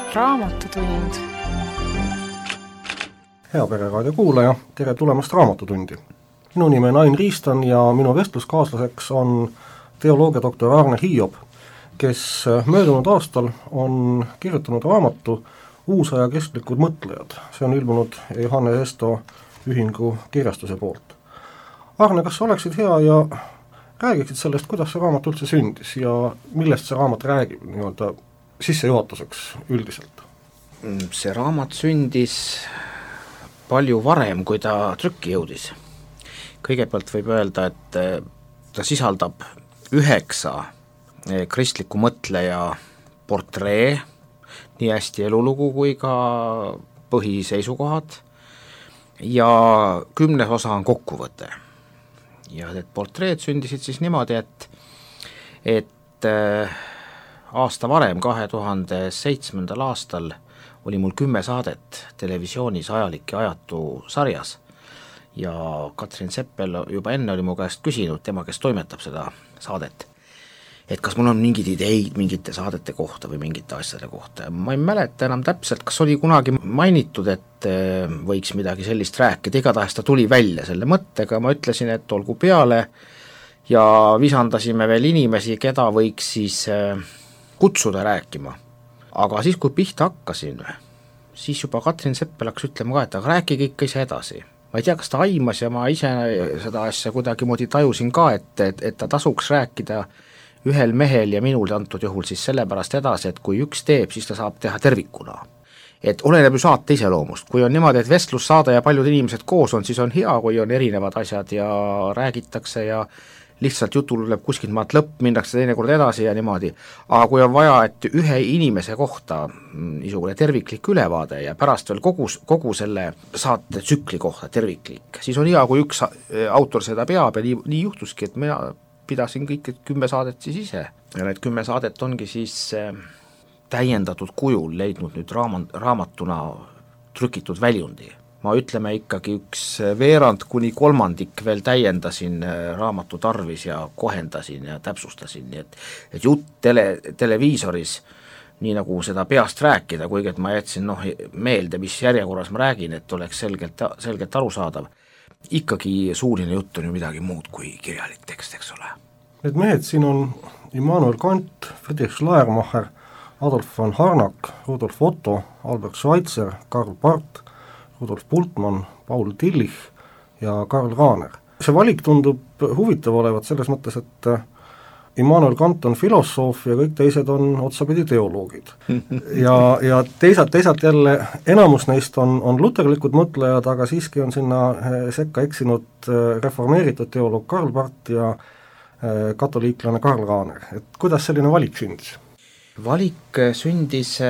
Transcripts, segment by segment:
Raamatutund. Hea Pereraadio kuulaja, tere tulemast Raamatutundi. Minu nime on Ain Riistan ja minu vestluskaaslaseks on teoloogiadoktor Arne Hiob, kes möödunud aastal on kirjutanud raamatu Uusaja kestlikud mõtlejad. See on ilmunud Johannes Esto ühingu kirjastuse poolt. Arne, kas sa oleksid hea ja räägiksid sellest, kuidas see raamat üldse sündis ja millest see raamat räägib nii-öelda sissejuhatuseks üldiselt? See raamat sündis palju varem, kui ta trükki jõudis. Kõigepealt võib öelda, et ta sisaldab 9 kristliku mõtleja portree, nii hästi elulugu kui ka põhiseisukohad, ja 10. osa on kokkuvõte. Ja need portreed sündisid siis niimoodi, et aasta varem, 2007. aastal oli mul 10 saadet televisioonis Ajalik ja ajatu sarjas ja Katrin Seppel juba enne oli mu käest küsinud, tema kes toimetab seda saadet, et kas mul on mingid ideid mingite saadete kohta või mingite asjade kohta. Ma ei mäleta enam täpselt, kas oli kunagi mainitud, et võiks midagi sellist rääkida, igatahes ta tuli välja selle mõttega, ma ütlesin, et olgu peale ja visandasime veel inimesi, keda võiks siis kutsuda rääkima. Aga siis, kui pihta hakkasin, siis juba Katrin Seppel hakkas ütlema ka, et aga rääkige ikka ise edasi. Ma ei tea, kas ta aimas ja ma ise seda asja kuidagi moodi tajusin ka, et ta tasuks rääkida ühel mehel ja minul antud juhul siis sellepärast edasi, et kui üks teeb, siis ta saab teha tervikuna. Et oleneb ju saate iseloomust, kui on niimoodi, et vestlussaade ja paljud inimesed koos on, siis on hea, kui on erinevad asjad ja räägitakse ja lihtsalt jutul tuleb kuskilt maalt lõpp, minnakse teinekord edasi ja niimoodi. Aga kui on vaja, et ühe inimese kohta niisugune terviklik ülevaade ja pärast veel kogu selle saate tsükli kohta terviklik, siis on hea, kui üks autor seda peab ja nii juhtuski, et mina pidasin kõik 10 saadet siis ise. Ja need 10 saadet ongi siis täiendatud kujul leidnud nüüd raamatuna trükitud väljundi. Ma ütleme ikkagi 1/2 kuni 1/3 veel täiendasin raamatu tarvis ja kohendasin ja täpsustasin, nii et jutt televiisoris, nii nagu seda peast rääkida, kuigi et ma jätsin meelde, mis järjekorras ma räägin, et oleks selgelt arusaadav. Ikkagi suuline jutt on ju midagi muud kui kirjalik tekst, eks ole. Need mehed siin on Immanuel Kant, Friedrich Schleiermacher, Adolf von Harnack, Rudolf Otto, Albert Schweitzer, Karl Barth, Rudolf Bultmann, Paul Tillich ja Karl Rahner. See valik tundub huvitav olevat selles mõttes, et Immanuel Kant on filosoof ja kõik teised on otsapidi teoloogid. ja teisalt jälle enamus neist on luterlikud mõtlejad, aga siiski on sinna sekka eksinud reformeeritud teoloog Karl Barth ja katoliiklane Karl Rahner. Et kuidas selline valik sündis? Valik sündis,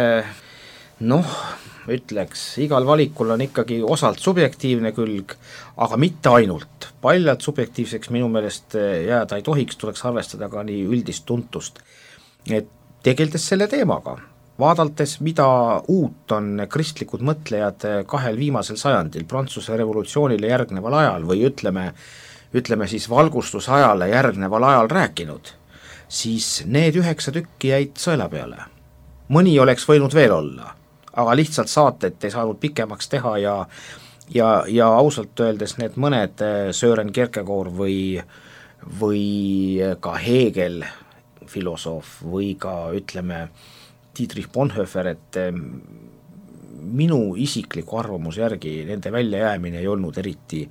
ütleks, igal valikul on ikkagi osalt subjektiivne külg, aga mitte ainult. Paljalt subjektiivseks minu meelest jääda ei tohiks, tuleks arvestada ka nii üldist tuntust. Et tegeldes selle teemaga, vaadaltes, mida uut on kristlikud mõtlejad 2 viimasel sajandil Prantsuse revolutsioonile järgneval ajal või ütleme siis valgustusajale järgneval ajal rääkinud, siis need 9 tükki jäid sõela peale. Mõni oleks võinud veel olla, aga lihtsalt saatet ei saanud pikemaks teha ja ausalt öeldes need mõned Søren Kierkegaard või ka Hegel filosoof või ka ütleme Dietrich Bonhoeffer, et minu isikliku arvamuse järgi nende väljajäämine ei olnud eriti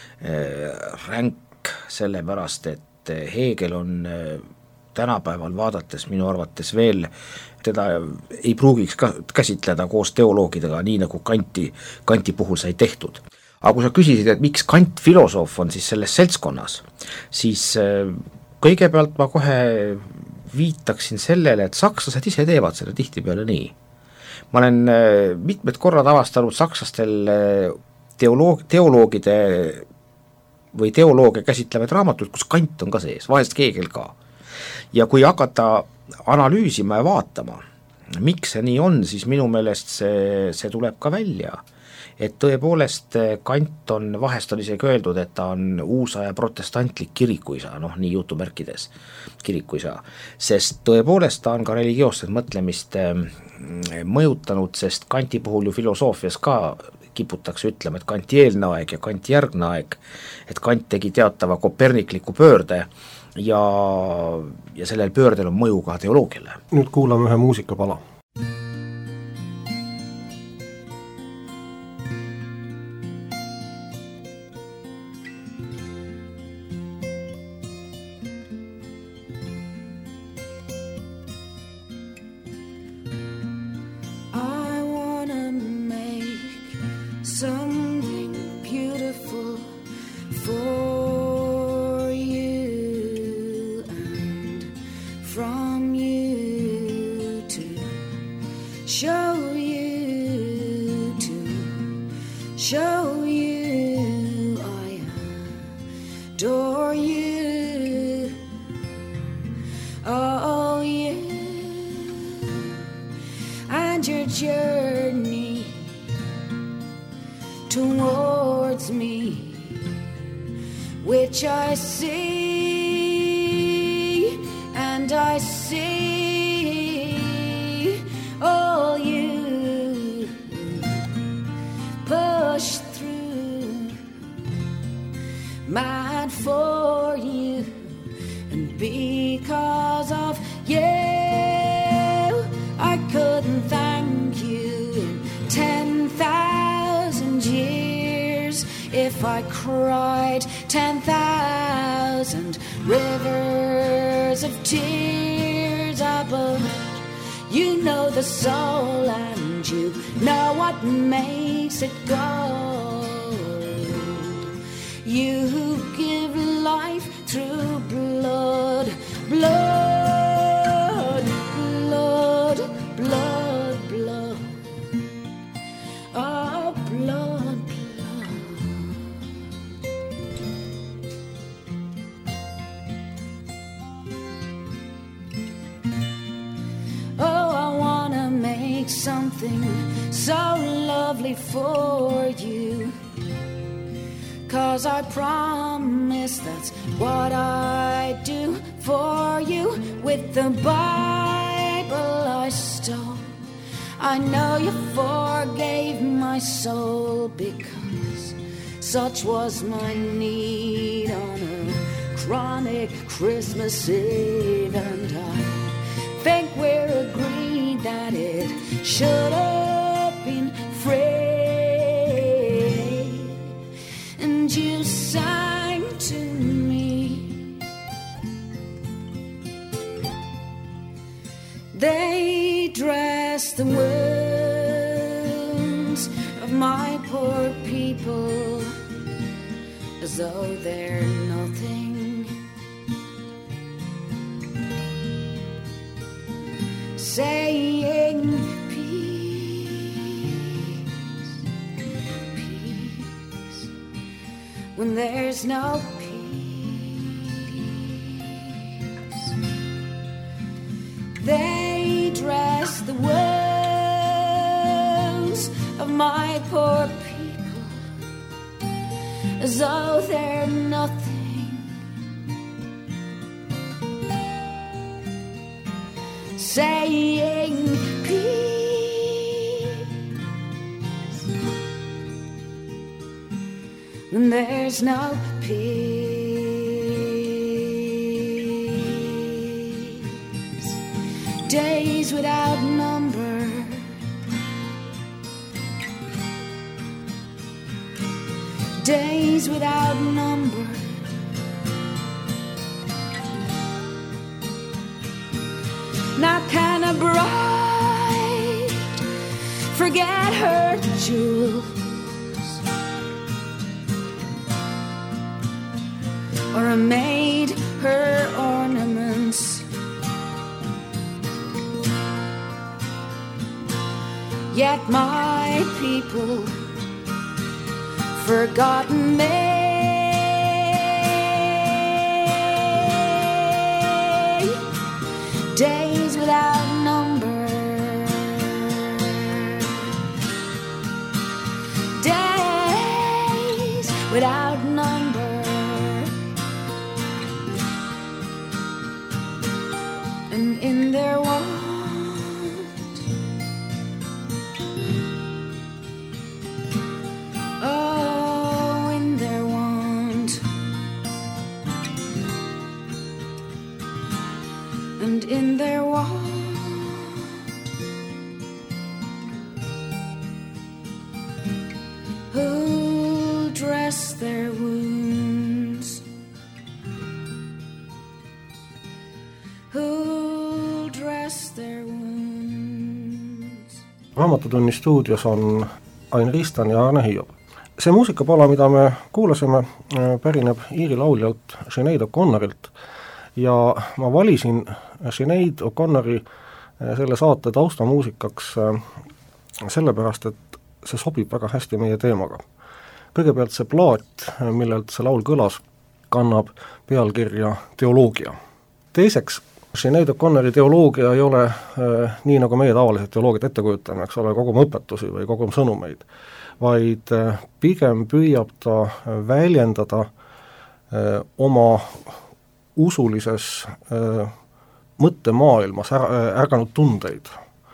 ränk, sellepärast et Hegel on tänapäeval vaadates minu arvates veel, teda ei pruugiks käsitleda koos teoloogidega, nii nagu Kanti puhul sai tehtud. Aga kui sa küsisid, et miks Kant filosoof on siis selles seltskonnas, siis kõigepealt ma kohe viitaksin sellele, et sakslased ise teevad selle tihtipeale nii. Ma olen mitmed korrad avastanud sakslastel teoloogide või teoloogia käsitlevad raamatud, kus Kant on ka sees, vahest Hegel ka. Ja kui hakata analüüsima ja vaatama, miks see nii on, siis minu meelest see tuleb ka välja, et tõepoolest Kant on, vahest on isegi öeldud, et ta on uusaja protestantlik kirikuisa, nii jutumärkides kirikuisa, sest tõepoolest ta on ka religioosset mõtlemist mõjutanud, sest Kanti puhul ju filosoofias ka kiputakse ütlema, et Kanti eelne aeg ja Kanti järgne aeg, et Kant tegi teatava kopernikliku pöörde ja sellel pöördel on mõju ka teoloogiale. Nüüd kuulame ühe muusikapala. Towards me, which I see, and I see all you push through, mad for you, and because of you, I couldn't thank you in 10,000 years if I cried 10,000 rivers of tears. But you know the soul and you know what makes it gold. You give life through blood, blood, blood, blood, blood. Oh, blood, blood. Oh, I wanna make something so lovely for you, 'cause I promise that's what I do for you. With the Bible I stole, I know you forgave my soul, because such was my need on a chronic Christmas Eve. And I think we're agreed that it should have been free. And you sang to me, they dress the wounds of my poor people as though they're nothing, saying peace, peace, when there's no peace. They dress the wounds of my poor people as though they're nothing, saying peace when there's no peace. Days without number, days without number, now can a bride forget her jewels, or a maid her ornaments? Yet my people forgotten me. Days without number, Raamatutunni stuudios on Ain Ristan ja Arne Hiob. See muusikapala, mida me kuulasime, pärineb Iiri lauljalt Sinead O'Connorilt ja ma valisin Sinead O'Connori selle saate taustamuusikaks sellepärast, et see sobib väga hästi meie teemaga. Kõigepealt see plaat, millelt see laul kõlas, kannab pealkirja Teoloogia. Teiseks, Sinead O'Connori teoloogia ei ole nii, nagu meie tavaliselt teoloogiat ette kujutame, eks ole, kogum õpetusi või kogum sõnumeid, vaid pigem püüab ta väljendada oma usulises mõttemaailmas ärganud tundeid.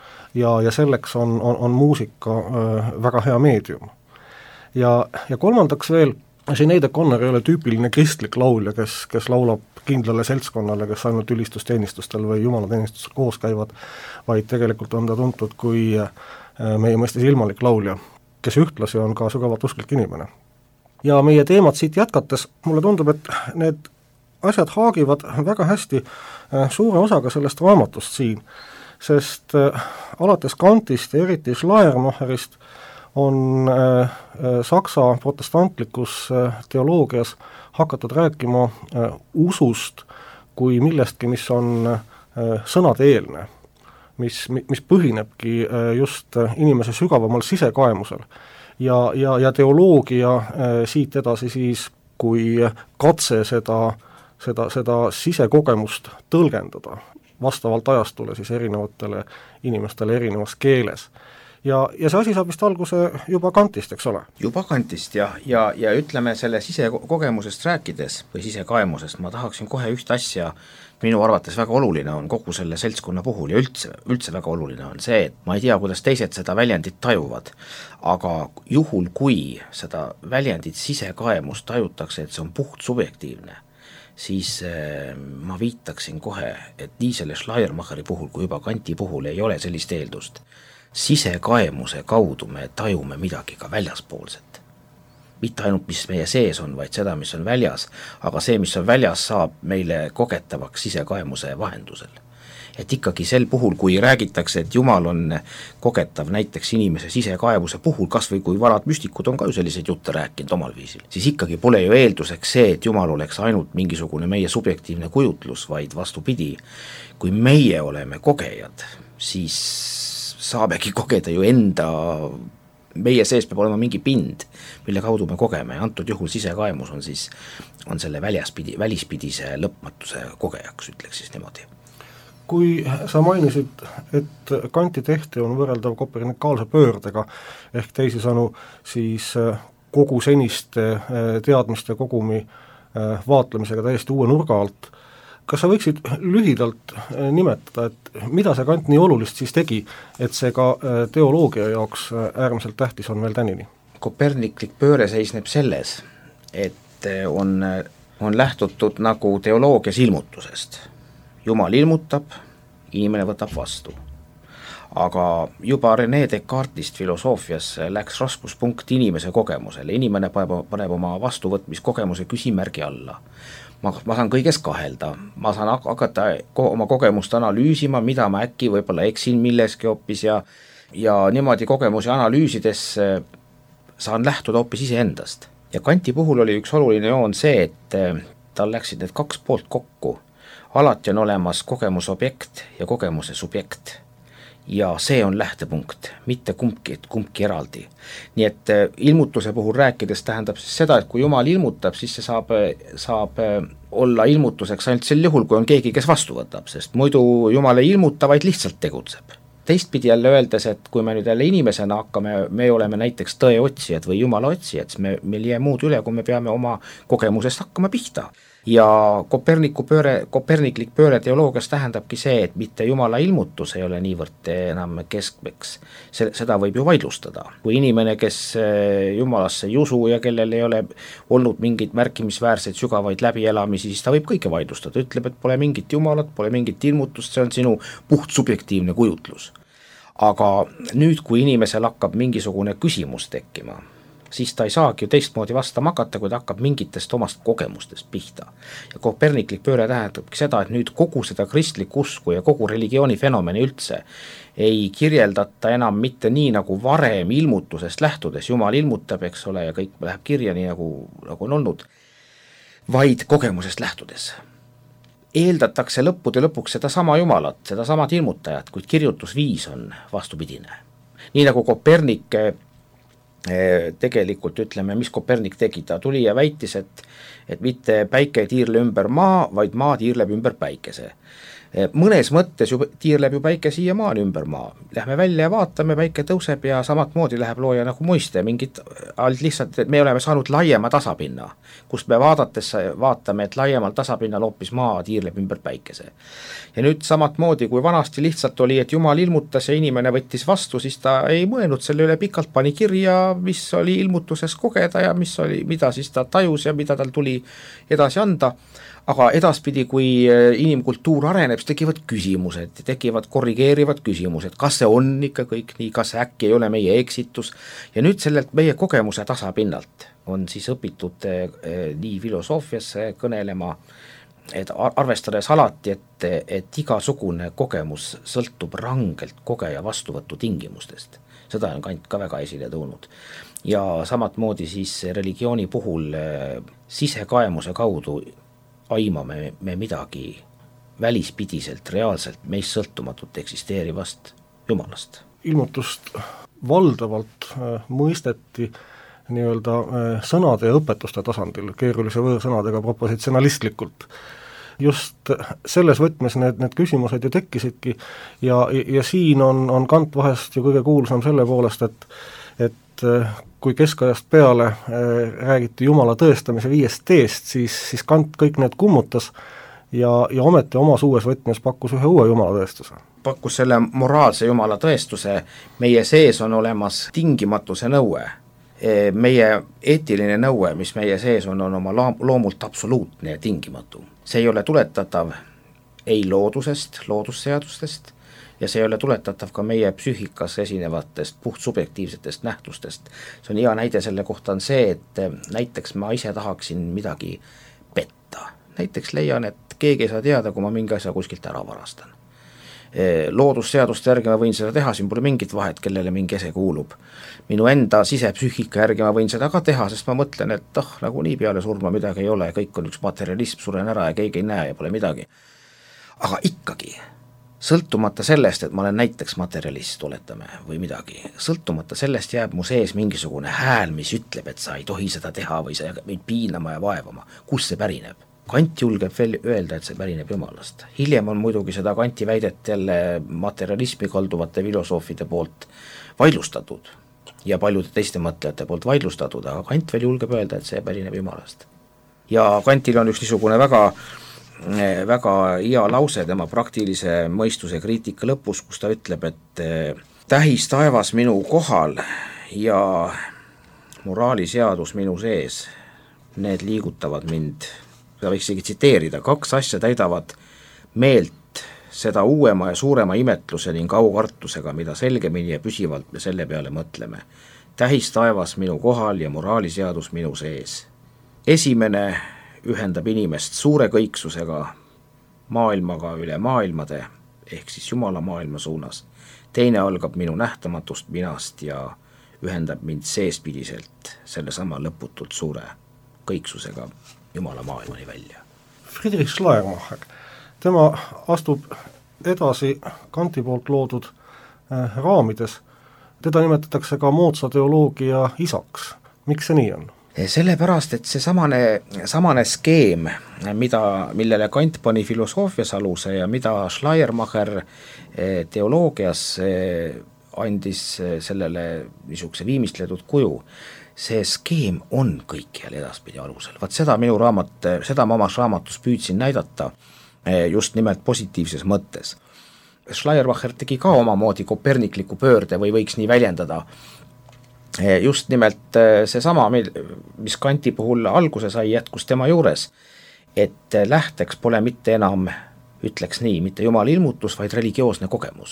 Ja selleks on muusika väga hea meedium. Ja kolmandaks veel, Sinead O'Connor ei ole tüüpiline kristlik laulja, kes laulab kindlale seltskonnale, kes ainult ülistusteenistustel või jumalateenistustel koos käivad, vaid tegelikult on ta tuntud kui meie mõistes ilmalik laulja, kes ühtlasi on ka sügavalt usklik inimene. Ja meie teemat siit jätkates mulle tundub, et need asjad haagivad väga hästi suure osaga sellest raamatust siin, sest alates Kantist ja eriti Schleiermacherist on Saksa protestantlikus teoloogias hakatud rääkima usust kui millestki, mis on sõnadeelne, mis põhinebki just inimese sügavamal sisekaemusel. Ja teoloogia siit edasi siis, kui katse seda sisekogemust tõlgendada vastavalt ajastule siis erinevatele inimestele erinevas keeles. Ja see asi saab vist alguse juba Kantist, eks ole? Juba Kantist ja ütleme selle sisekogemusest rääkides või sisekaemusest, ma tahaksin kohe üht asja, minu arvates väga oluline on kogu selle seltskonna puhul ja üldse väga oluline on see, et ma ei tea, kuidas teised seda väljendit tajuvad, aga juhul, kui seda väljendit sisekaemust tajutakse, et see on puht subjektiivne, siis ma viitaksin kohe, et nii selle Schleiermacheri puhul kui juba Kanti puhul ei ole sellist eeldust. Sisekaemuse kaudu me tajume midagi ka väljaspoolset. Mitte ainult, mis meie sees on, vaid seda, mis on väljas, aga see, mis on väljas, saab meile kogetavaks sisekaemuse vahendusel. Et ikkagi sel puhul, kui räägitakse, et Jumal on kogetav näiteks inimese sisekaemuse puhul, kas või kui vanad müstikud on ka ju selliseid jutte rääkinud omal viisil, siis ikkagi pole ju eelduseks see, et Jumal oleks ainult mingisugune meie subjektiivne kujutlus, vaid vastupidi, kui meie oleme kogejad, siis saabegi kogeda ju meie sees peab olema mingi pind, mille kaudu me kogeme ja antud juhul sisekaemus on selle välispidise lõpmatuse kogejaks, ütleks siis niimoodi. Kui sa mainisid, et Kanti tehti on võrreldav kopernikaalse pöördega, ehk teisisõnu siis kogu seniste teadmiste kogumi vaatlemisega täiesti uue nurga alt, kas sa võiksid lühidalt nimetada, et mida see Kant nii olulist siis tegi, et see ka teoloogia jaoks äärmiselt tähtis on veel tänini? Koperniklik pööre seisneb selles, et on lähtutud nagu teoloogias ilmutusest. Jumal ilmutab, inimene võtab vastu. Aga juba René Descartes'ist filosoofias läks raskuspunkt inimese kogemusele. Inimene paneb oma vastuvõtmiskogemuse küsimärgi alla. Ma saan kõiges kahelda, ma saan hakata oma kogemust analüüsima, mida ma äkki võib-olla eksin milleski hoopis ja niimoodi kogemusi analüüsides saan lähtuda hoopis iseendast. Ja Kanti puhul oli üks oluline joon see, et tal läksid need kaks poolt kokku. Alati on olemas kogemusobjekt ja kogemuse subjekt. Ja see on lähtepunkt, mitte kumbki eraldi. Nii et ilmutuse puhul rääkides tähendab siis seda, et kui Jumal ilmutab, siis see saab olla ilmutuseks ainult sel juhul, kui on keegi, kes vastu võtab, sest muidu Jumal ei ilmuta, vaid lihtsalt tegutseb. Teistpidi jälle öeldes, et kui me nüüd jälle inimesena hakkame, me oleme näiteks tõe otsijad või Jumala otsijad, siis meil jää muud üle, kui me peame oma kogemusest hakkama pihta. Ja koperniklik pööre teoloogias tähendabki see, et mitte Jumala ilmutus ei ole niivõrd enam keskmeks. Seda võib ju vaidlustada. Kui inimene, kes Jumalasse ei usu ja kellel ei ole olnud mingit märkimisväärseid sügavaid läbielamisi, siis ta võib kõike vaidlustada. Ütleb, et pole mingit Jumalat, pole mingit ilmutust, see on sinu puht subjektiivne kujutlus. Aga nüüd, kui inimesel hakkab mingisugune küsimus tekkima, siis ta ei saagi ju teistmoodi vastama hakata, kui ta hakkab mingitest omast kogemustest pihta. Ja koperniklik pööre tähendabki seda, et nüüd kogu seda kristlikku usku ja kogu religiooni fenomeni üldse ei kirjeldata enam mitte nii, nagu varem ilmutusest lähtudes, Jumal ilmutab, eks ole, ja kõik läheb kirja nii, nagu on olnud, vaid kogemusest lähtudes. Eeldatakse lõppude lõpuks seda sama Jumalat, seda samad ilmutajat, kuid kirjutusviis on vastupidine. Nii nagu Kopernik tegelikult ütleme, mis Kopernik tegi, ta tuli ja väitis, et mitte päike ei tiirle ümber maa, vaid maa tiirleb ümber päikese. Mõnes mõttes tiirleb ju päike siiamaani ümber maa. Lähme välja ja vaatame, päike tõuseb ja samat moodi läheb looja nagu muiste, mingid lihtsalt, et me oleme saanud laiema tasapinna, kust me vaatame, et laiemal tasapinnal hoopis maa tiirleb ümber päikese. Ja nüüd samat moodi, kui vanasti lihtsalt oli, et Jumal ilmutas ja inimene võttis vastu, siis ta ei mõelnud selle üle pikalt, pani kirja, mis oli ilmutuses kogeda ja mida siis ta tajus ja mida tal tuli edasi anda. Aga edaspidi, kui inimkultuur areneb, siis tekivad küsimused, tekivad korrigeerivad küsimused, kas see on ikka kõik nii, kas äkki ei ole meie eksitus ja nüüd sellelt meie kogemuse tasapinnalt on siis õpitud nii filosoofiasse kõnelema, et arvestades alati, et igasugune kogemus sõltub rangelt kogeja vastuvõtu tingimustest. Seda on Kant ka väga esile toonud. Ja samat moodi siis religiooni puhul sisekaemuse kaudu aimame me midagi välispidiselt, reaalselt meist sõltumatut eksisteerivast Jumalast. Ilmutust valdavalt mõisteti nii-öelda sõnade ja õpetuste tasandil, keerulise võõrsõnadega propositsionalistlikult. Just selles võtmes need küsimused ju tekkisidki ja siin on Kant vahest ju kõige kuulsam selle poolest, et kui keskajast peale räägiti Jumala tõestamise 5 teest, siis Kant kõik need kummutas ja ometi omas uues võtmes pakkus ühe uue Jumala tõestuse. Pakkus selle moraalse Jumala tõestuse, meie sees on olemas tingimatuse nõue, meie eetiline nõue, mis meie sees on oma loomult absoluutne ja tingimatu. See ei ole tuletatav ei loodusest, loodusseadustest, ja see ei ole tuletatav ka meie psüühikas esinevatest puhtsubjektiivsetest nähtustest. See on hea näide selle kohta on see, et näiteks ma ise tahaksin midagi petta. Näiteks leian, et keegi ei saa teada, kui ma mingi asja kuskilt ära varastan. Loodusseaduste järgi ma võin seda teha, siin pole mingit vahet, kellele mingi ese kuulub. Minu enda sisepsüühika järgi ma võin seda ka teha, sest ma mõtlen, et nagu nii peale surma midagi ei ole, kõik on üks materialism, suren ära ja keegi ei näe ja pole midagi. Aga ikkagi sõltumata sellest, et ma olen näiteks materialist, oletame, või midagi, sõltumata sellest jääb mu sees mingisugune hääl, mis ütleb, et sa ei tohi seda teha või sa jääb meid piinama ja vaevama. Kus see pärineb? Kant julgeb veel öelda, et see pärineb Jumalast. Hiljem on muidugi seda Kanti väidet jälle materialismi kalduvate filosoofide poolt vaidlustatud ja paljude teiste mõtlejate poolt vaidlustatud, aga Kant veel julgeb öelda, et see pärineb Jumalast. Ja Kantil on üks niisugune väga hea lause tema praktilise mõistuse kriitika lõpus, kus ta ütleb, et tähis taevas minu kohal ja moraaliseadus minu sees, need liigutavad mind, seda võiks isegi tsiteerida, 2 asja täidavad meelt seda uuema ja suurema imetluse ning aukartusega, mida selgemini ja püsivalt me selle peale mõtleme. Tähis taevas minu kohal ja moraaliseadus minu sees. Esimene ühendab inimest suure kõiksusega maailmaga üle maailmade, ehk siis Jumala maailma suunas. Teine algab minu nähtamatust minast ja ühendab mind seespidiselt sellesama lõputult suure kõiksusega Jumala maailmani välja. Friedrich Schleiermacher, tema astub edasi Kanti poolt loodud raamides. Teda nimetatakse ka moodsa teoloogia isaks. Miks see nii on? Sellepärast, et see samane skeem, millele Kant pani filosoofias aluse ja mida Schleiermacher teoloogias andis sellele niisuguse viimistletud kuju, see skeem on kõikjal edaspidi alusel. Vaat seda ma omas raamatus püüdsin näidata just nimelt positiivses mõttes. Schleiermacher tegi ka omamoodi kopernikliku pöörde või võiks nii väljendada. Just nimelt seesama, mis Kanti puhul alguse sai, jätkus tema juures, et lähteks pole mitte enam, ütleks nii, mitte Jumala ilmutus, vaid religioosne kogemus.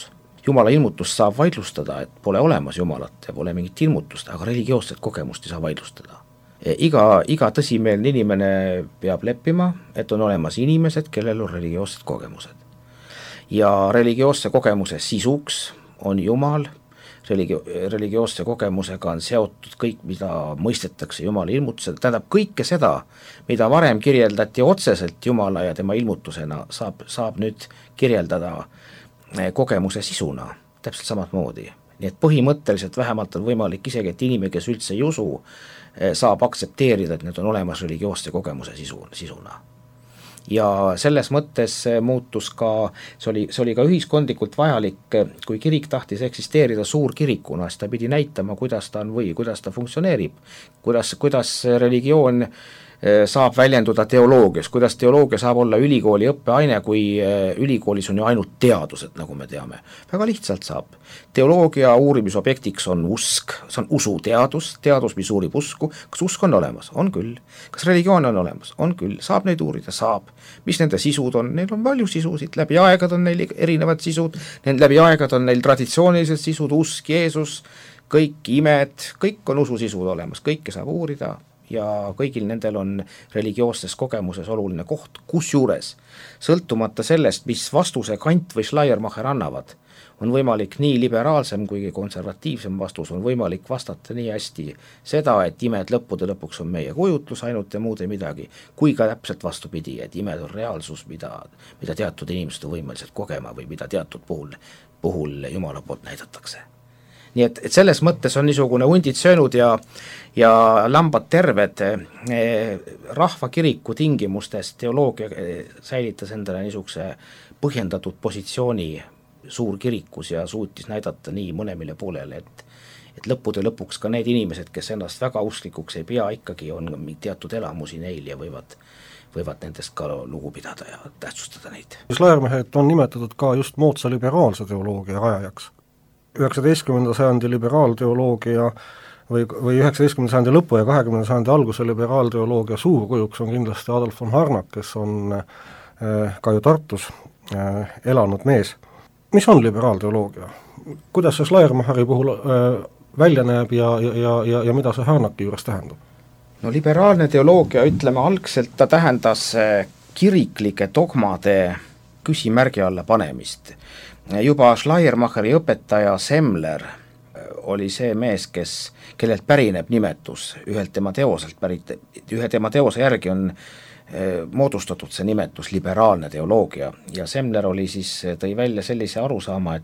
Jumala ilmutust saab vaidlustada, et pole olemas Jumalat ja pole mingit ilmutust, aga religioosset kogemust ei saa vaidlustada. Iga tõsimeelne inimene peab leppima, et on olemas inimesed, kellel on religioossed kogemused. Ja religioosse kogemuse sisuks on Jumal, religioosse kogemusega on seotud kõik, mida mõistetakse Jumala ilmutusena, tähendab kõike seda, mida varem kirjeldati otseselt Jumala ja tema ilmutusena, saab nüüd kirjeldada kogemuse sisuna, täpselt samamoodi. Nii et põhimõtteliselt vähemalt on võimalik isegi, et inimene, kes üldse ei usu, saab aktsepteerida, et need on olemas religioosse kogemuse sisuna. Ja selles mõttes muutus ka, see oli ka ühiskondlikult vajalik, kui kirik tahtis eksisteerida suurkirikuna, siis ta pidi näitama, kuidas ta on või kuidas ta funktsioneerib, kuidas religioon saab väljenduda teoloogias, kuidas teoloogia saab olla ülikooli õppeaine, kui ülikoolis on ju ainult teadused, nagu me teame. Väga lihtsalt saab. Teoloogia uurimisobjektiks on usk, see on usuteadus, mis uurib usku. Kas usk on olemas? On küll. Kas religioon on olemas? On küll. Saab neid uurida? Saab. Mis nende sisud on? Neil on palju sisusid, läbi aegad on neil erinevad sisud, läbi aegad on neil traditsioonilised sisud, usk, Jeesus, kõik imed, kõik on ususisud olemas, kõike saab uurida ja kõigil nendel on religioosses kogemuses oluline koht, kusjuures sõltumata sellest, mis vastuse Kant või Schleiermacher annavad, on võimalik nii liberaalsem kui konservatiivsem vastus, on võimalik vastata nii hästi seda, et imed lõppude lõpuks on meie kujutlus ainult ja muud ei midagi, kui ka täpselt vastupidi, et imed on reaalsus, mida teatud inimesed on võimelised kogema või mida teatud puhul Jumala poolt näidatakse. Nii et selles mõttes on niisugune hundid söönud ja lambad terved. Rahvakiriku tingimustes teoloogia säilitas endale niisuguse põhjendatud positsiooni suurkirikus ja suutis näidata nii mõlemile poolele, et lõppude lõpuks ka need inimesed, kes ennast väga usklikuks ei pea, ikkagi on teatud elamusi neil ja võivad nendest ka lugu pidada ja tähtsustada neid. Schleiermacherit on nimetatud ka just moodsa liberaalse teoloogia rajajaks. 19. sajandi liberaalteoloogia või 19. sajandi lõpu ja 20. sajandi alguse liberaalteoloogia suurkujuks on kindlasti Adolf von Harnack, kes on ka ju Tartus elanud mees. Mis on liberaalteoloogia? Kuidas see Schleiermacheri puhul välja näeb ja mida see Harnacki juures tähendab? No liberaalne teoloogia, ütleme algselt, ta tähendas kiriklike dogmade küsimärgi alla panemist. Juba Schleiermacheri õpetaja Semler oli see mees, kellelt pärineb nimetus, ühe tema teose järgi on moodustatud see nimetus liberaalne teoloogia ja Semler tõi välja sellise arusaama,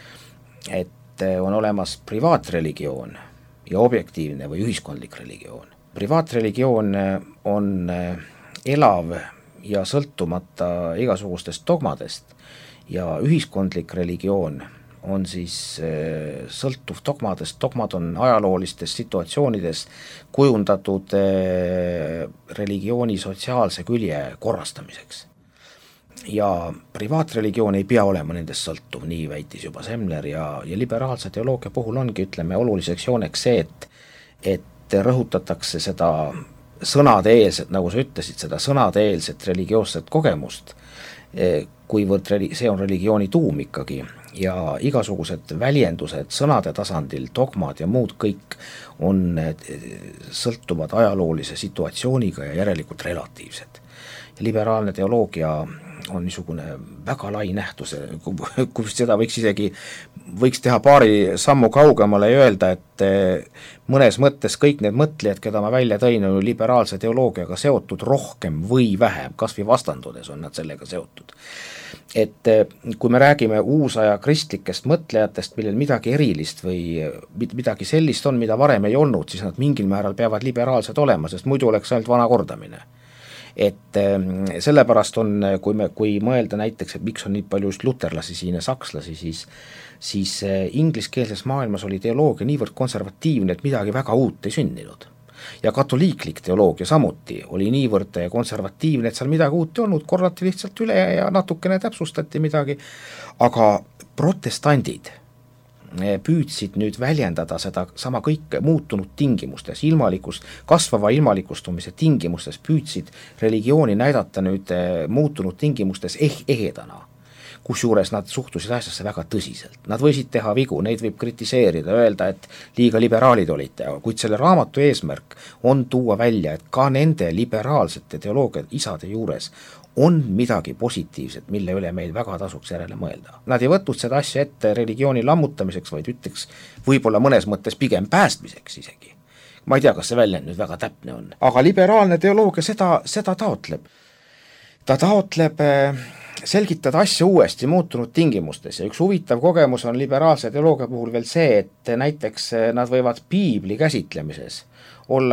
et on olemas privaatreligioon ja objektiivne või ühiskondlik religioon. Privaatreligioon on elav ja sõltumata igasugustest dogmadest ja ühiskondlik religioon on sõltuv dogmadest, dogmad on ajaloolistes situatsioonides kujundatud religiooni sotsiaalse külje korrastamiseks. Ja privaatreligioon ei pea olema nendest sõltuv, nii väitis juba Semler ja liberaalse teoloogia puhul ongi, ütleme, oluliseks jooneks see, et rõhutatakse seda sõnadeelset, nagu sa ütlesid, seda sõnadeelset religioosset kogemust, kuivõrd see on religiooni tuum ikkagi ja igasugused väljendused sõnade tasandil, dogmad ja muud kõik on sõltuvad ajaloolise situatsiooniga ja järelikult relatiivsed. Liberaalne teoloogia on niisugune väga lai nähtus, kui seda võiks teha paari sammu kaugemale ja öelda, et mõnes mõttes kõik need mõtlejad, keda ma välja tõin, on liberaalse teoloogiaga seotud rohkem või vähem, kas või vastandudes on nad sellega seotud. Et kui me räägime uusaja kristlikest mõtlejatest, millel midagi erilist või midagi sellist on, mida varem ei olnud, siis nad mingil määral peavad liberaalsed olema, sest muidu oleks ainult vana kordamine. Et sellepärast on, kui mõelda näiteks, et miks on nii palju just luterlasi siin ja sakslasi, siis ingliskeelses maailmas oli teoloogia niivõrd konservatiivne, et midagi väga uut ei sündinud. Ja katoliiklik teoloogia samuti oli niivõrd konservatiivne, et seal midagi uut ei olnud, korrati lihtsalt üle ja natukene täpsustati midagi, aga protestandid püüdsid nüüd väljendada seda sama kõike muutunud tingimustes, kasvava ilmalikustumise tingimustes püüdsid religiooni näidata nüüd muutunud tingimustes ehedana. kusjuures nad suhtusid asjasse väga tõsiselt. Nad võisid teha vigu, neid võib kritiseerida, öelda, et liiga liberaalid olite, kuid selle raamatu eesmärk on tuua välja, et ka nende liberaalsete teoloogia isade juures on midagi positiivset, mille üle meil väga tasuks järele mõelda. Nad ei võtnud seda asja ette religiooni lammutamiseks, vaid ütleks võib-olla mõnes mõttes pigem päästmiseks isegi. Ma ei tea, kas see väljend nüüd väga täpne on. Aga liberaalne teoloogia seda taotleb. Ta taotleb selgitada asja uuesti muutunud tingimustes ja üks huvitav kogemus on liberaalse teoloogia puhul veel see, et näiteks nad võivad piibli käsitlemises olla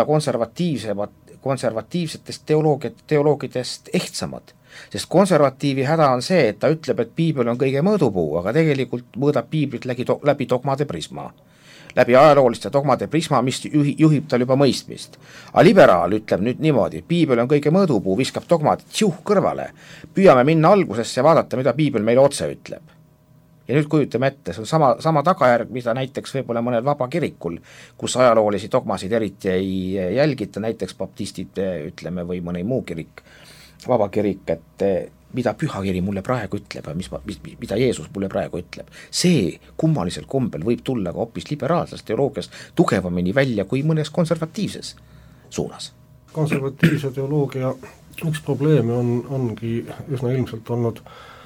konservatiivsetest teoloogidest ehtsamad, sest konservatiivi häda on see, et ta ütleb, et piibel on kõige mõõdupuu, aga tegelikult mõõdab piiblit läbi dogmade prisma, läbi ajalooliste dogmade prisma, mis juhib tal juba mõistmist. A liberaal ütleb nüüd niimoodi, piibel on kõige mõõdupuu, viskab dogmad kõrvale, püüame minna algusesse ja vaadata, mida piibel meile otse ütleb. Ja nüüd kujutame ette, see on sama tagajärg, mida näiteks võib-olla mõnel vaba kirikul, kus ajaloolisi dogmasid eriti ei jälgita, näiteks baptistid, ütleme, või mõni muu kirik, vaba kirik, et mida pühakiri mulle praegu ütleb, mida Jeesus mulle praegu ütleb. See kummalisel kombel võib tulla ka hoopis liberaalses teoloogias tugevamini välja kui mõnes konservatiivses suunas. Konservatiivse teoloogia üks probleemi ongi üsna ilmselt olnud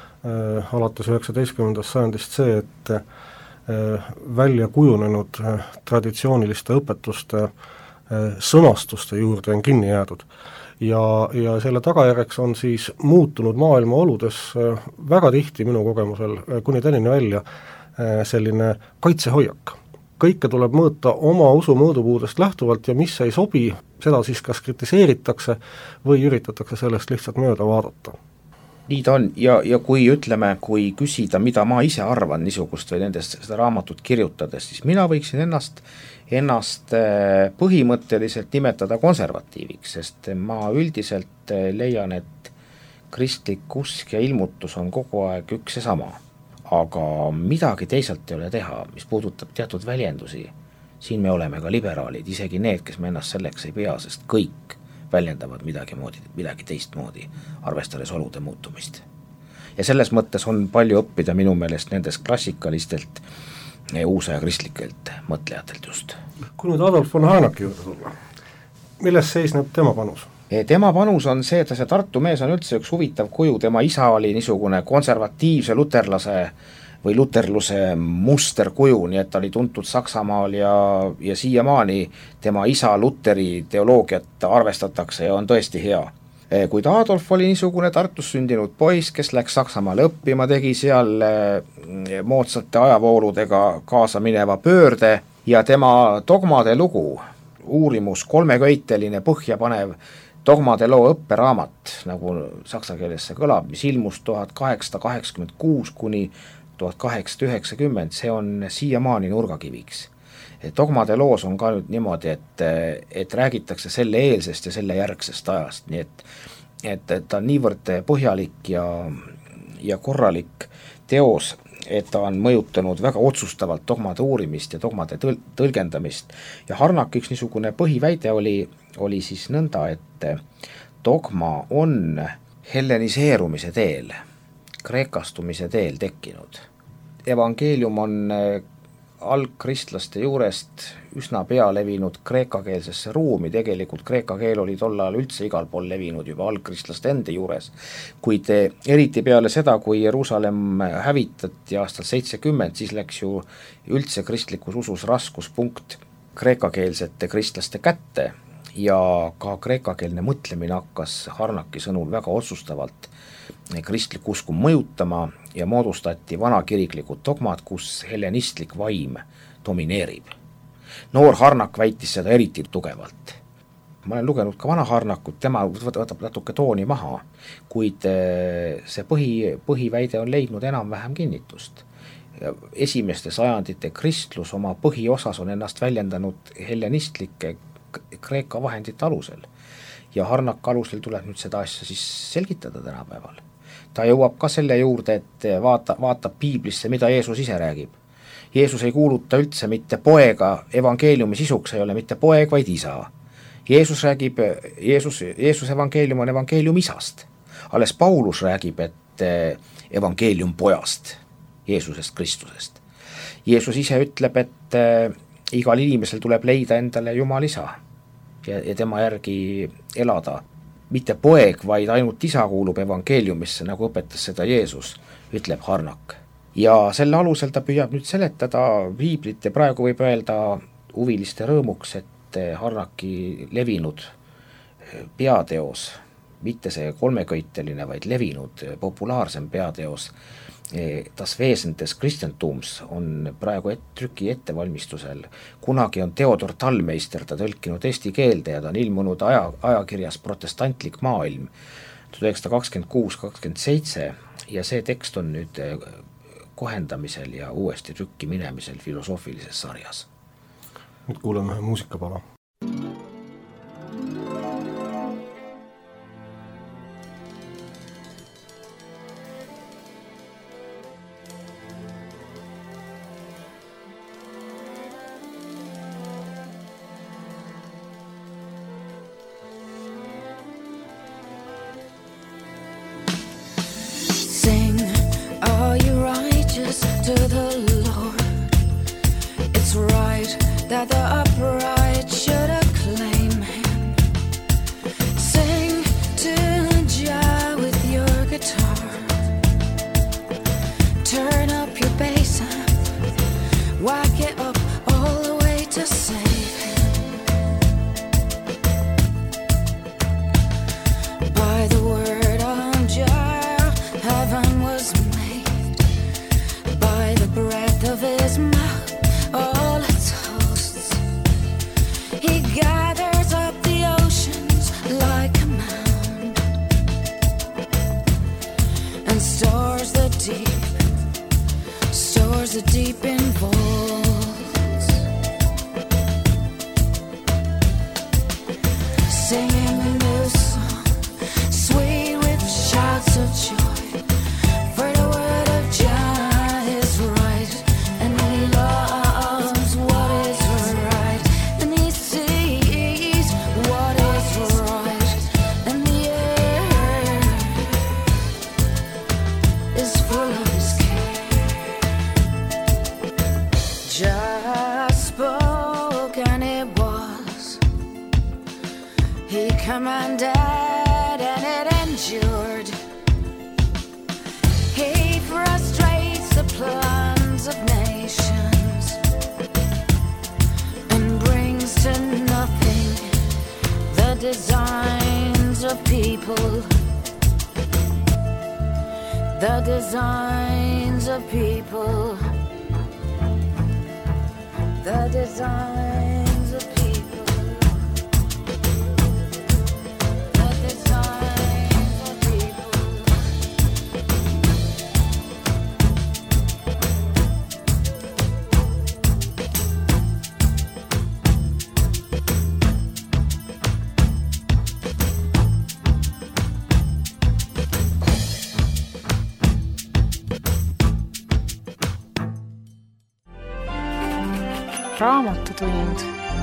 alates 19. sajandist see, et välja kujunenud traditsiooniliste õpetuste sõnastuste juurde on kinni jäädud. Ja selle tagajärjeks on siis muutunud maailma oludes väga tihti minu kogemusel kuni tänini välja selline kaitsehoiak. Kõike tuleb mõõta oma usu mõõdupuudest lähtuvalt ja mis ei sobi, seda siis kas kritiseeritakse või üritatakse sellest lihtsalt mööda vaadata. Nii ta on ja kui küsida, mida ma ise arvan niisugust või nendest seda raamatut kirjutades, siis mina võiksin ennast põhimõtteliselt nimetada konservatiiviks, sest ma üldiselt leian, et kristlik usk ja ilmutus on kogu aeg üks ja sama. Aga midagi teisalt ei ole teha, mis puudutab teatud väljendusi. Siin me oleme ka liberaalid, isegi need, kes me ennast selleks ei pea, sest kõik väljendavad midagi teistmoodi, arvestades olude muutumist. Ja selles mõttes on palju õppida minu meelest nendest klassikalistelt uusaja kristlikelt mõtlejatelt just. Kui nüüd Adolf von Harnacki juurde tulla, milles seisneb tema panus? Tema panus on see, et see Tartu mees on üldse üks huvitav kuju, tema isa oli niisugune konservatiivse luterlase või luterluse musterkuju, nii et ta oli tuntud Saksamaal ja siiamaani tema isa Luteri teoloogiat arvestatakse ja on tõesti hea. Kuid Adolf oli niisugune Tartus sündinud poiss, kes läks Saksamaale õppima, tegi seal moodsate ajavooludega kaasa mineva pöörde ja tema dogmade lugu, uurimus, kolmeköiteline põhjapanev dogmade loo õpperaamat, nagu saksa keeles see kõlab, mis ilmus 1886 kuni 1890, see on siiamaani nurgakiviks. Dogmade loos on ka nüüd niimoodi, et räägitakse selle eelsest ja selle järgsest ajast, nii et ta on niivõrd põhjalik ja korralik teos, et ta on mõjutanud väga otsustavalt dogmade uurimist ja dogmade tõlgendamist. Ja Harnack üks niisugune põhiväide oli siis nõnda, et dogma on helleniseerumise teel, kreekastumise teel tekkinud. Evangeelium on algkristlaste juurest üsna pea levinud kreekakeelsesse ruumi, tegelikult kreeka keel oli tol ajal üldse igal pool levinud juba algkristlaste ende juures, kuid eriti peale seda, kui Jeruusalemm hävitati aastal 70, siis läks ju üldse kristlikus usus raskuspunkt kreekakeelsete kristlaste kätte ja ka kreekakeelne mõtlemine hakkas Harnacki sõnul väga otsustavalt kristlikku usku mõjutama ja moodustati vanakiriklikud dogmad, kus hellenistlik vaim domineerib. Noor Harnack väitis seda eriti tugevalt. Ma olen lugenud ka vana Harnackut, tema võtab natuke tooni maha, kuid see põhiväide on leidnud enam-vähem kinnitust. Esimeste sajandite kristlus oma põhiosas on ennast väljendanud hellenistlike kreeka vahendite alusel ja Harnack alusel tuleb nüüd seda asja siis selgitada tänapäeval. Ta jõuab ka selle juurde, et vaatab piiblisse, mida Jeesus ise räägib. Jeesus ei kuuluta üldse mitte poega, evangeeliumi sisuks ei ole mitte poeg, vaid isa. Jeesus räägib, Jeesus evangeelium on evangeelium isast. Alles Paulus räägib, evangeelium pojast, Jeesusest Kristusest. Jeesus ise ütleb, et igal inimesel tuleb leida endale Jumal isa ja tema järgi elada. Mitte poeg, vaid ainult isa kuulub evangeeliumisse, nagu õpetas seda Jeesus, ütleb Harnak. Ja selle alusel ta püüab nüüd seletada piiblit ja praegu võib öelda huviliste rõõmuks, et Harnaki levinud peateos, mitte see kolmeköiteline, vaid levinud populaarsem peateos Das Wesen des Christentums on praegu trüki ettevalmistusel. Kunagi on Theodor Tallmeister ta tõlkinud eesti keelde ja ta on ilmunud ajakirjas Protestantlik maailm 1926-27 ja see tekst on nüüd kohendamisel ja uuesti trükki minemisel filosoofilises sarjas. Nüüd kuuleme muusikapala. To the Lord, it's right that the upright should acclaim him. Sing to Jah with your guitar, turn up your bass amp, whack it up all the way to save him. By the word of Jah, heaven was breath of his mouth, all its hosts. He gathers up the oceans like a mound and stores the deep in vaults. Singing a new song, sweet with shouts of joy, for the word of Jah commanded and it endured. He frustrates the plans of nations and brings to nothing the designs of people. The designs of people. The designs of people. Raamatutund.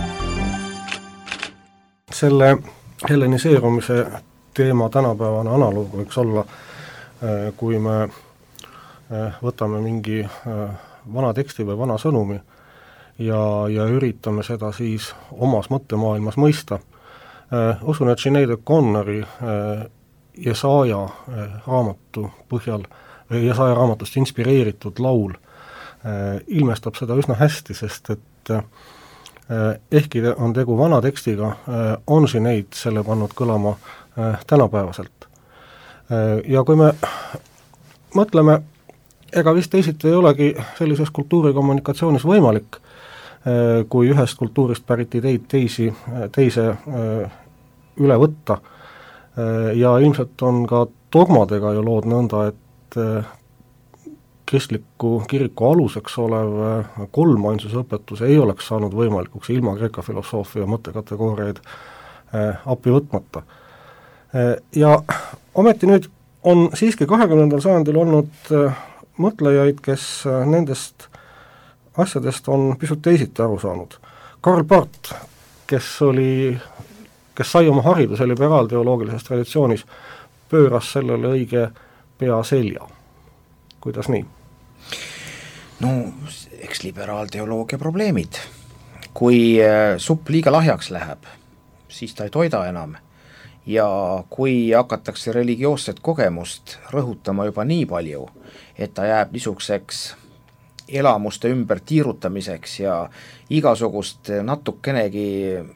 Selle helleniseerumise teema tänapäevane analoog võiks olla, kui me võtame mingi vana teksti või vana sõnumi ja üritame seda siis omas mõttemaailmas mõista. Usun, et Sinead O'Connori Jesaja raamatu põhjal, Jesaja raamatust inspireeritud laul ilmestab seda üsna hästi, sest et ehkki on tegu vana tekstiga, on Sinead selle pannud kõlama tänapäevaselt. Ja kui me mõtleme, ega vist teisiti ei olegi sellises kultuurikommunikatsioonis võimalik, kui ühest kultuurist pärit ideid teise üle võtta. Ja ilmselt on ka dogmadega ju lood nõnda, et kristliku kiriku aluseks olev kolmainsusõpetus ei oleks saanud võimalikuks ilma Kreeka filosoofia mõttekategooriaid appi võtmata. Ja ometi nüüd on siiski 20. sajandil olnud mõtlejaid, kes nendest asjadest on pisut teisiti aru saanud. Karl Barth, kes sai oma hariduse liberaalteoloogilises traditsioonis, pööras sellele õige pea selja. kuidas nii? No eks liberaalteoloogia probleemid. Kui supp liiga lahjaks läheb, siis ta ei toida enam. Ja kui hakatakse religioosset kogemust rõhutama juba nii palju, et ta jääb niisuguseks elamuste ümber tiirutamiseks ja igasugust natukenegi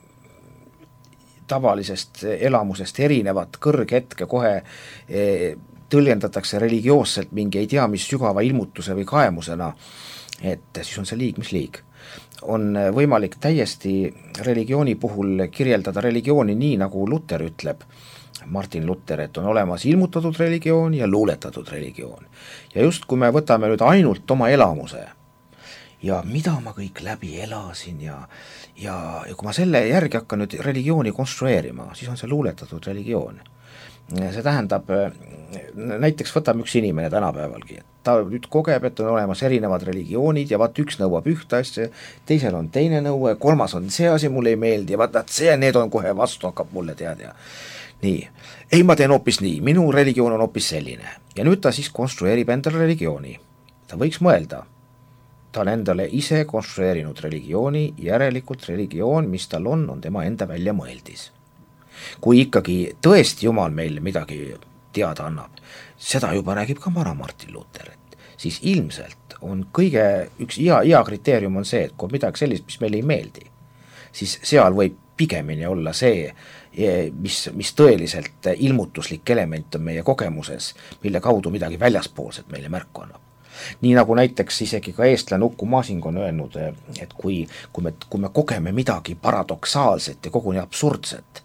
tavalisest elamusest erinevat kõrghetke kohe tõlgendatakse religioosselt mingi ei tea mis sügava ilmutuse või kaemusena, et siis on see liig, mis liig. On võimalik täiesti religiooni puhul kirjeldada religiooni nii, nagu Luther ütleb, Martin Luther, et on olemas ilmutatud religioon ja luuletatud religioon. Ja just kui me võtame nüüd ainult oma elamuse ja mida ma kõik läbi elasin ja kui ma selle järgi hakkan nüüd religiooni konstrueerima, siis on see luuletatud religioon. See tähendab, näiteks võtame üks inimene tänapäevalgi, ta nüüd kogeb, et on olemas erinevad religioonid ja vaat üks nõuab ühte asja, teisel on teine nõue, kolmas on see asi mulle ei meeldi ja vaat see, need on kohe vastu, hakkab mulle teada. Nii, ei ma teen hoopis nii, minu religioon on hoopis selline ja nüüd ta siis konstrueerib endale religiooni. Ta võiks mõelda, ta on endale ise konstrueerinud religiooni, järelikult religioon, mis tal on tema enda välja mõeldis. Kui ikkagi tõesti Jumal meile midagi teada annab, seda juba räägib ka vana Martin Luther, et siis ilmselt on kõige üks hea kriteerium on see, et kui midagi sellist, mis meile ei meeldi, siis seal võib pigemini olla see, mis tõeliselt ilmutuslik element on meie kogemuses, mille kaudu midagi väljaspoolset meile märku annab. Nii nagu näiteks isegi ka eestlane Uku Masing on öelnud, et kui me kogeme midagi paradoksaalset ja koguni absurdset,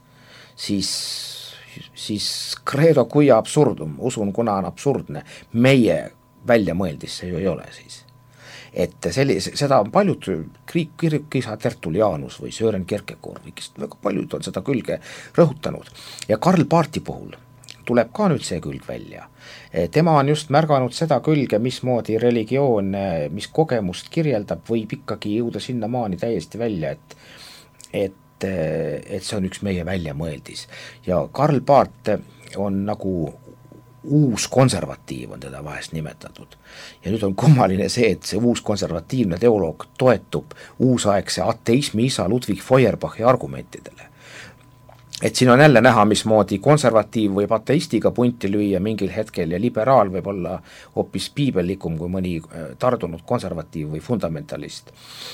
siis credo quia absurdum, usun kuna on absurdne, meie väljamõeldis see ju ei ole siis. Et seda on paljud kirikisa Tertulianus või Sören Kierkegaard, väga paljud on seda külge rõhutanud. Ja Karl Barthi puhul tuleb ka nüüd see külg välja. Tema on just märganud seda külge, mismoodi religioon, mis kogemust kirjeldab, võib ikkagi jõuda sinna maani täiesti välja, et see on üks meie väljamõeldis. Ja Karl Barth on nagu uus konservatiiv on teda vahest nimetatud. Ja nüüd on kummaline see, et see uus konservatiivne teoloog toetub uusaegse ateismi isa Ludwig Feuerbachi argumentidele. Et siin on jälle näha, mismoodi konservatiiv võib ateistiga punti lüüa mingil hetkel ja liberaal võib olla hoopis piibellikum kui mõni tardunud konservatiiv või fundamentalist.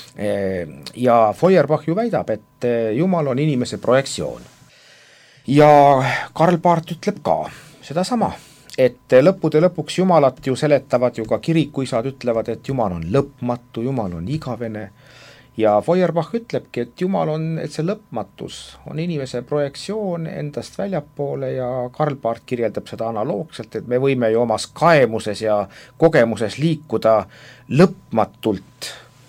Ja Feuerbach ju väidab, et Jumal on inimese projektsioon. Ja Karl Barth ütleb ka seda sama, et lõppude lõpuks Jumalat ju seletavad ju ka kirikuisad ütlevad, et Jumal on lõpmatu, Jumal on igavene. Ja Feuerbach ütlebki, et Jumal on, et see lõpmatus on inimese projektsioon endast väljapoole ja Karl Barth kirjeldab seda analoogselt, et me võime ju omas kaemuses ja kogemuses liikuda lõpmatult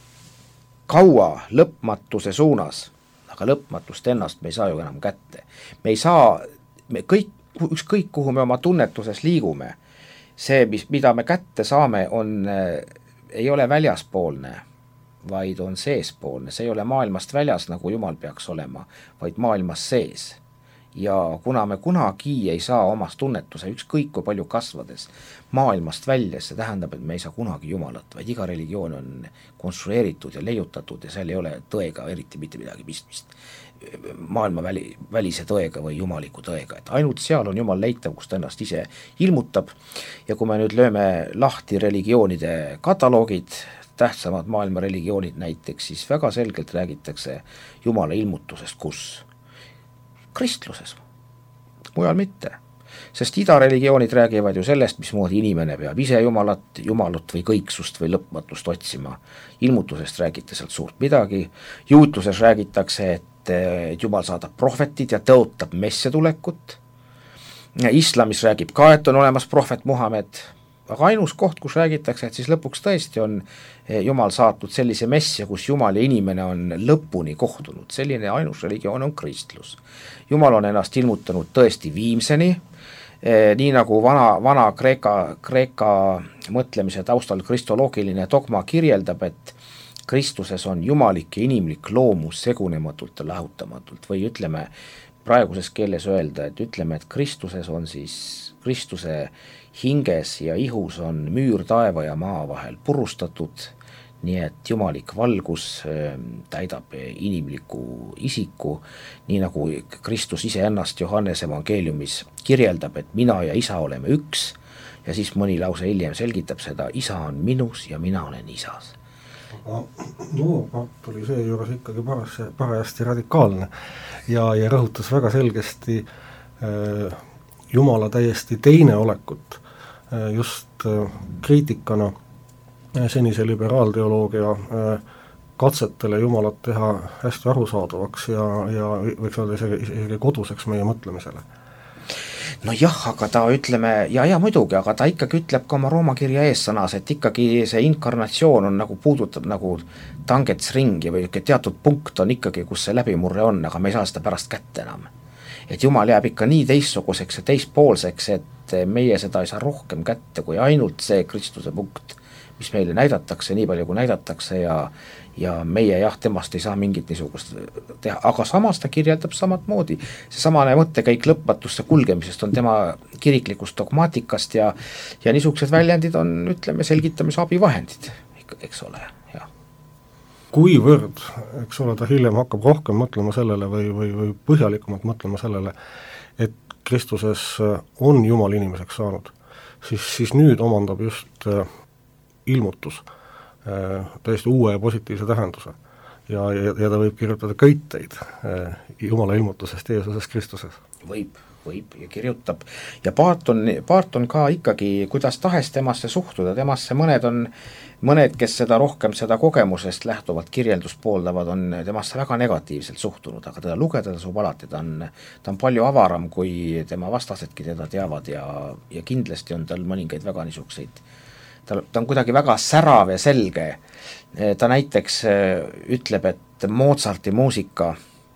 kaua lõpmatuse suunas, aga lõpmatust ennast me ei saa ju enam kätte. Me ei saa, ükskõik kuhu me oma tunnetuses liigume, see, mida me kätte saame, ei ole väljaspoolne, vaid on seespoolne, see ei ole maailmast väljas, nagu Jumal peaks olema, vaid maailmas sees. Ja kuna me kunagi ei saa omast tunnetuse, ükskõik kui palju kasvades maailmast välja, see tähendab, et me ei saa kunagi Jumalat, vaid iga religioon on konstrueeritud ja leiutatud ja seal ei ole tõega eriti mitte midagi pistmist maailma välise tõega või jumaliku tõega, et ainult seal on Jumal leitav, kus ta ennast ise ilmutab ja kui me nüüd lööme lahti religioonide kataloogid, tähtsamad maailma religioonid näiteks, siis väga selgelt räägitakse Jumala ilmutusest, kus? Kristluses, mujal mitte. Sest idareligioonid räägivad ju sellest, mismoodi inimene peab ise Jumalat või kõiksust või lõpmatust otsima. Ilmutusest räägite sealt suurt midagi, juutluses räägitakse, et Jumal saadab prohvetid ja tõotab messiatulekut. Islamis räägib ka, et on olemas prohvet Muhamed, aga ainus koht, kus räägitakse, et siis lõpuks tõesti on Jumal saatnud sellise messia, kus Jumal ja inimene on lõpuni kohtunud. Selline ainus religioon on kristlus. Jumal on ennast ilmutanud tõesti viimseni, nii nagu vana Kreeka mõtlemise taustal kristoloogiline dogma kirjeldab, et Kristuses on jumalik ja inimlik loomus segunematult ja lahutamatult või ütleme, praeguses keeles öelda, et ütleme, et Kristuses on siis, Kristuse hinges ja ihus on müür taeva ja maa vahel purustatud, nii et jumalik valgus täidab inimliku isiku, nii nagu Kristus iseennast Johannese evangeeliumis kirjeldab, et mina ja isa oleme üks, ja siis mõni lause hiljem selgitab seda, isa on minus ja mina olen isas. Aga Noorpart oli seejuures ikkagi parajasti radikaalne ja rõhutas väga selgesti Jumala täiesti teine olekut just kriitikana senise liberaalteoloogia katsetele Jumalat teha hästi arusaadavaks ja võiks öelda isegi koduseks meie mõtlemisele. No jah, aga ta ütleme, ja muidugi, aga ta ikkagi ütleb ka oma Rooma kirja eessõnas, et ikkagi see inkarnatsioon on nagu puudutab nagu tangets ringi või teatud punkt on ikkagi, kus see läbimurre on, aga me ei saa seda pärast kätte enam. Et Jumal jääb ikka nii teistsuguseks ja teispoolseks, et meie seda ei saa rohkem kätte kui ainult see Kristuse punkt, mis meile näidatakse, nii palju kui näidatakse ja meie jah, temast ei saa mingit niisugust teha, aga samas ta kirjeldab samat moodi. See samane mõttekäik lõpmatusse kulgemisest on tema kiriklikust dogmaatikast ja niisugused väljendid on, ütleme, selgitamise abivahendid, eks ole, jah. Kuivõrd, eks ole, ta hiljem hakkab rohkem mõtlema sellele või põhjalikumalt mõtlema sellele, et Kristuses on Jumal inimeseks saanud, siis nüüd omandab just ilmutus täiesti uue ja positiivse tähenduse ja ta võib kirjutada köiteid Jumala ilmutusest Jeesuses Kristuses. Võib ja kirjutab ja Part on ka ikkagi, kuidas tahes temasse suhtuda, temasse mõned, kes seda rohkem seda kogemusest lähtuvalt kirjeldust pooldavad, on temasse väga negatiivselt suhtunud, aga teda lugeda tasub alati, ta on palju avaram, kui tema vastasedki teda teavad ja kindlasti on tal mõningaid väga niisuguseid, ta on kuidagi väga särav ja selge. Ta näiteks ütleb, et Mozarti muusika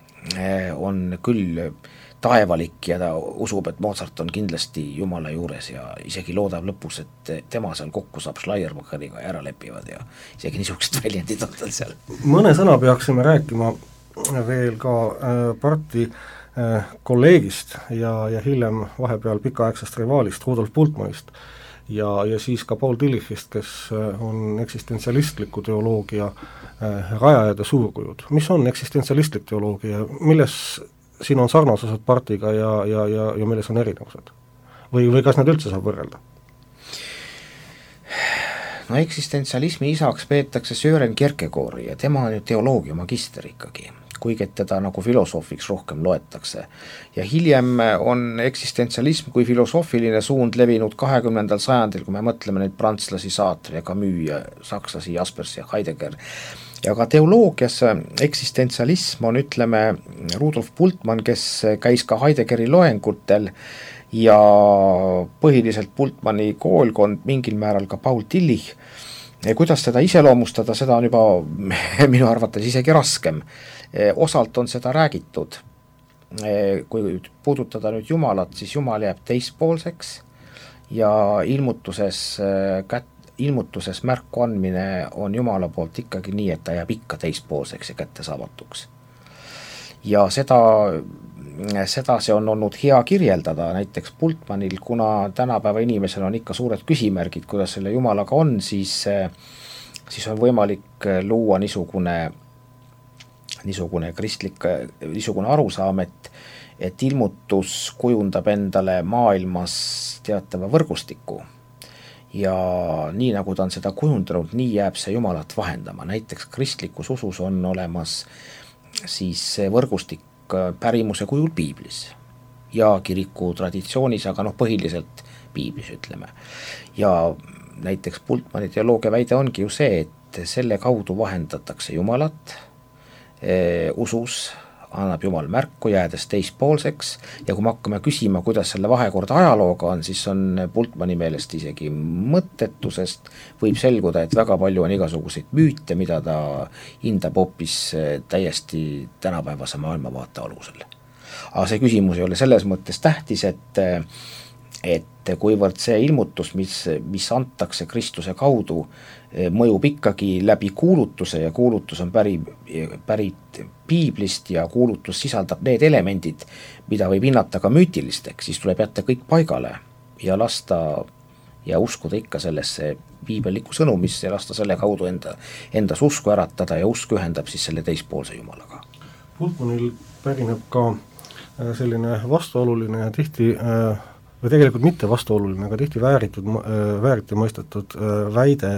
on küll taevalik ja ta usub, et Mozart on kindlasti Jumala juures ja isegi loodab lõpus, et tema seal kokku saab Schleiermacheriga ja ära lepivad ja isegi niisugused väljendid on tal seal. Mõne sõna peaksime rääkima veel ka Parti kolleegist ja hiljem vahepeal pikaaegsest rivaalist Rudolf Bultmannist ja siis ka Paul Tillichist, kes on eksistentsialistliku teoloogia rajajad ja suurkujud. Mis on eksistentsialistlik teoloogia, milles siin on sarnasused Partiga ja milles on erinevused? Või kas need üldse saab võrrelda? No eksistentsialismi isaks peetakse Søren Kierkegaardi ja tema on ju teoloogia magister ikkagi, kuigi et teda nagu filosoofiks rohkem loetakse. Ja hiljem on eksistentsialism kui filosoofiline suund levinud 20. sajandil, kui me mõtleme neid prantslasi Sartre ja Camus ja sakslasi Jaspers ja Heidegger. Ja ka teoloogias eksistentsialism on, ütleme, Rudolf Bultmann, kes käis ka Heideggeri loengutel ja põhiliselt Bultmanni koolkond, mingil määral ka Paul Tillich. Kuidas seda iseloomustada, seda on juba minu arvates isegi raskem. Osalt on seda räägitud, kui puudutada nüüd Jumalat, siis Jumal jääb teispoolseks ja ilmutuses märku andmine on Jumala poolt ikkagi nii, et ta jääb ikka teispoolseks ja kättesaamatuks. Ja seda see on olnud hea kirjeldada näiteks Bultmannil, kuna tänapäeva inimesel on ikka suured küsimärgid, kuidas selle Jumalaga on, siis on võimalik luua niisugune arusaam, et ilmutus kujundab endale maailmas teatava võrgustiku ja nii nagu ta on seda kujundanud, nii jääb see Jumalat vahendama. Näiteks kristlikus usus on olemas siis see võrgustik pärimuse kujul piiblis ja kiriku traditsioonis, aga põhiliselt piiblis, ütleme. Ja näiteks Bultmanni teoloogia väide ongi ju see, et selle kaudu vahendatakse Jumalat usus, annab Jumal märku, jäädes teispoolseks ja kui me hakkame küsima, kuidas selle vahekord ajalooga on, siis on Bultmanni meelest isegi mõttetusest võib selguda, et väga palju on igasuguseid müüte, mida ta hindab hoopis täiesti tänapäevase maailmavaate alusel. Aga see küsimus ei ole selles mõttes tähtis, et kuivõrd see ilmutus, mis antakse Kristuse kaudu, mõjub ikkagi läbi kuulutuse ja kuulutus on pärit piiblist ja kuulutus sisaldab need elemendid, mida võib hinnata ka müütilisteks, siis tuleb jätta kõik paigale ja lasta ja uskuda ikka sellesse piibellikku sõnumisse ja lasta selle kaudu endas usku äratada ja usk ühendab siis selle teispoolse Jumalaga. Bultmannil pärineb ka selline vastuoluline ja tihti või tegelikult mitte vastuoluline, aga tihti vääriti mõistetud väide,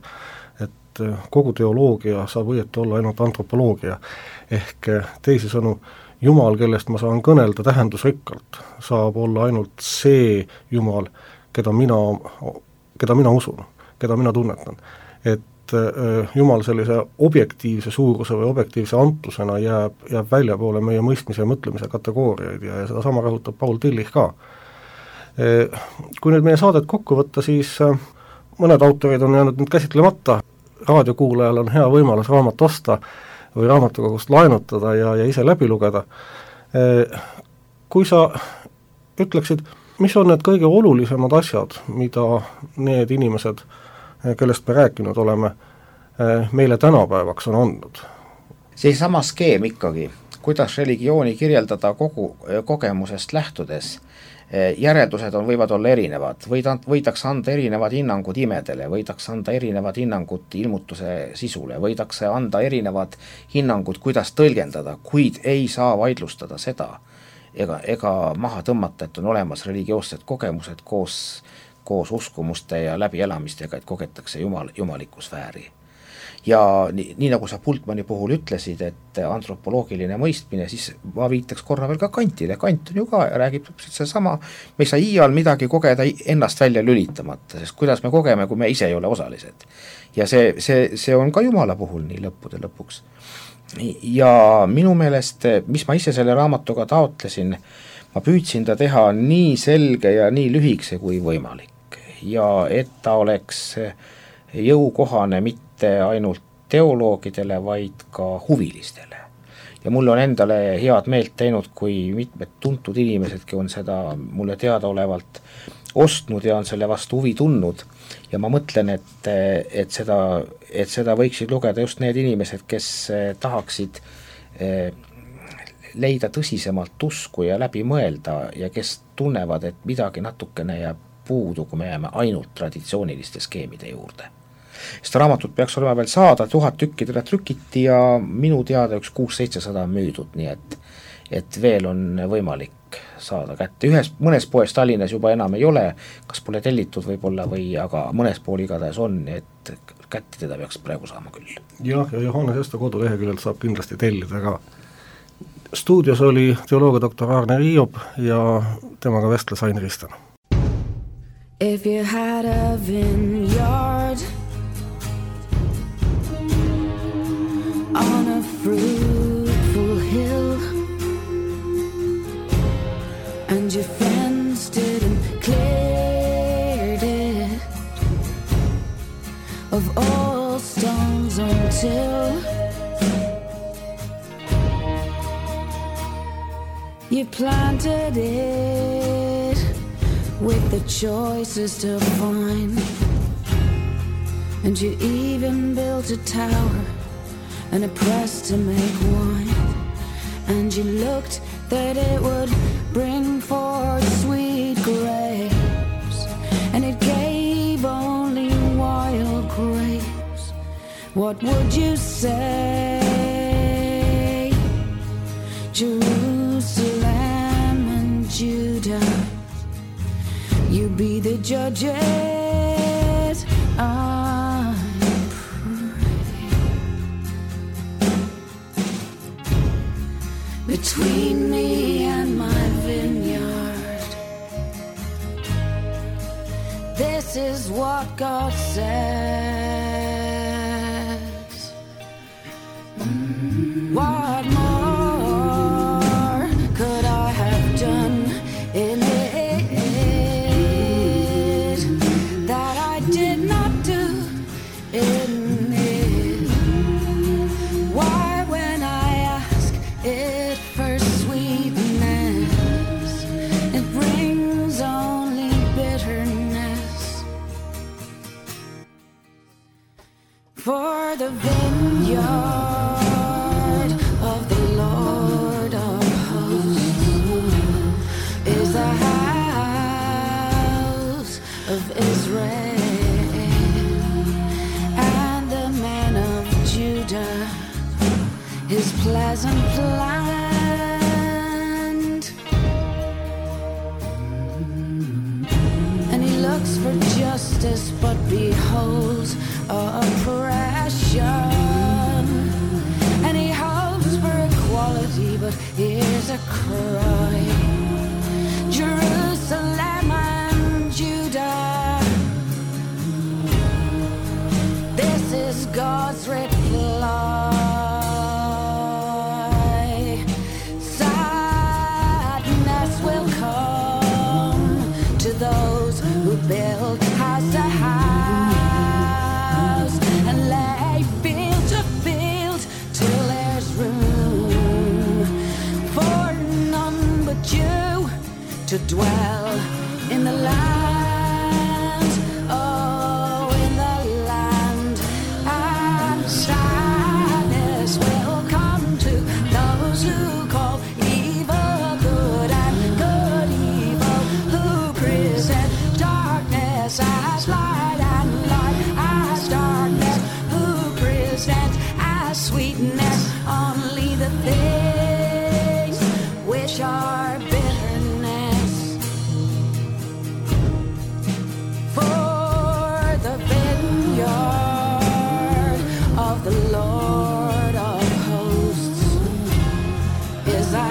et kogu teoloogia saab õieti olla ainult antropoloogia, ehk teisisõnu, Jumal, kellest ma saan kõnelda tähendusrikkalt, saab olla ainult see Jumal, keda mina usun, keda mina tunnetan. Et Jumal sellise objektiivse suuruse või objektiivse antlusena jääb väljapoole meie mõistmise ja mõtlemise kategooriaid ja seda sama rõhutab Paul Tillich ka. Kui nüüd meie saadet kokku võtta, siis mõned autorid on jäänud nüüd käsitlemata, raadiokuulajal on hea võimalus raamat osta või raamatukogust laenutada ja ise läbi lugeda. Kui sa ütleksid, mis on need kõige olulisemad asjad, mida need inimesed, kellest me rääkinud oleme, meile tänapäevaks on andnud? See sama skeem ikkagi, kuidas religiooni kirjeldada kogu kogemusest lähtudes, järeldused võivad olla erinevad, võidakse anda erinevad hinnangud imedele, võidakse anda erinevad hinnangud ilmutuse sisule, võidakse anda erinevad hinnangud, kuidas tõlgendada, kuid ei saa vaidlustada seda ega maha tõmmata, et on olemas religioossed kogemused koos uskumuste ja läbielamistega, et kogetakse jumaliku sfääri. Ja nii nagu sa Bultmanni puhul ütlesid, et antropoloogiline mõistmine, siis ma viitaks korra veel ka Kantile. Kant on ju ka ja räägib see sama, me ei saa iial midagi kogeda ennast välja lülitamata, sest kuidas me kogeme, kui me ise ei ole osalised. Ja see on ka Jumala puhul nii lõppude lõpuks. Ja minu meelest, mis ma ise selle raamatuga taotlesin, ma püüdsin ta teha nii selge ja nii lühikese kui võimalik. Ja et ta oleks jõukohane mitte ainult teoloogidele, vaid ka huvilistele. Ja mul on endale head meelt teinud, kui mitmed tuntud inimesedki on seda mulle teadaolevalt ostnud ja on selle vastu huvi tundnud. Ja ma mõtlen, et seda võiksid lugeda just need inimesed, kes tahaksid leida tõsisemalt usku ja läbi mõelda ja kes tunnevad, et midagi natukene jääb puudu, kui me jääme ainult traditsiooniliste skeemide juurde. Seda raamatut peaks olema veel saada, 1000 tükki teda trükiti ja minu teada 600-700 müüdud, nii et veel on võimalik saada kätte. Mõnes poes Tallinnas juba enam ei ole, kas pole tellitud võib-olla aga mõnes pool igatahes on, et kätte teda peaks praegu saama küll. Jah, ja Johannes Esta koduleheküljelt saab kindlasti tellida ka. Stuudios oli teoloogia doktor Arne Riiop ja temaga vestles Ain Ristan. If you had a vineyard on a fruitful hill and you fenced it and cleared it of all stones until you planted it with the choices to find, and you even built a tower and a press to make wine, and you looked that it would bring forth sweet grapes, and it gave only wild grapes. What would you say, Jerusalem and Judah? You be the judges, I pray. Between me and my vineyard, this is what God says. What more could I have done in it that I did not do in it? Why, when I ask it for sweetness, it brings only his pleasant land, and he looks for justice but beholds oppression, and he hopes for equality but hears a cry. Jerusalem and Judah, this is God's reply. Sadness will come to those who build house to house and lay field to field till there's room for none but you to dwell in the land, oh, in the land. And sadness will come to those who call evil good and good evil, who present darkness as light and light as darkness, who present as sweetness only the things which are bitterness. For the vineyard of the Lord of hosts is a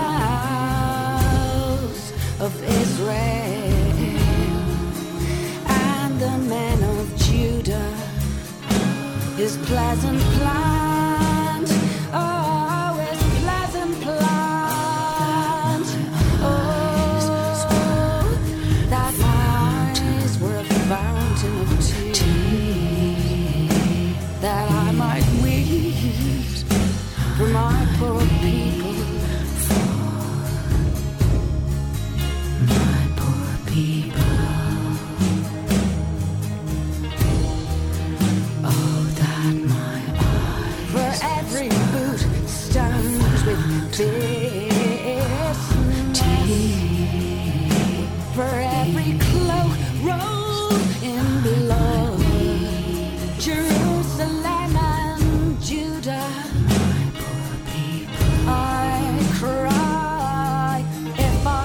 house of Israel, and the men of Judah his pleasant plant, oh, his pleasant plant. Oh, that my eyes were a fountain of tea, that I might weep for my poor people, for my poor people. Oh, that my eyes, for every boot stands with bitterness, for every cloak rolled in blood. Jerusalem and Judah, I cry if I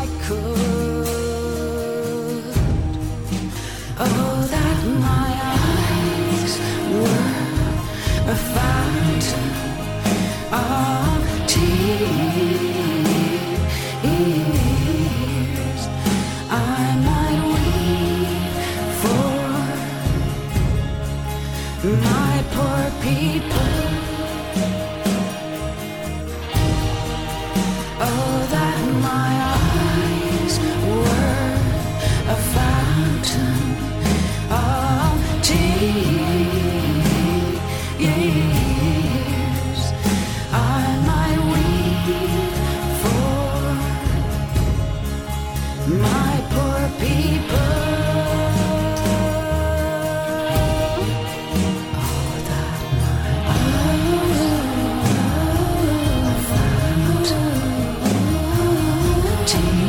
could. Oh, that my eyes were a fountain of tears, I might weep for my poor people. Oh, that my eyes were a fountain of tears, I might weep for my poor people. Oh, that my eyes were a fountain of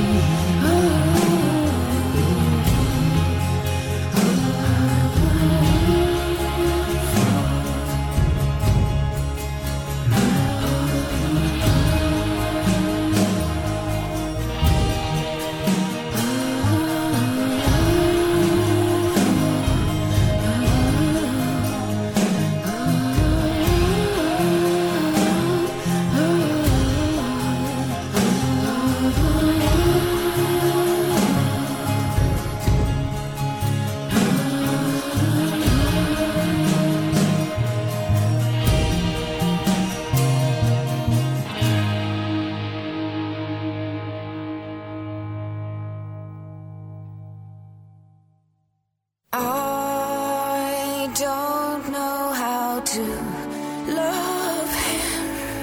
I don't know how to love him,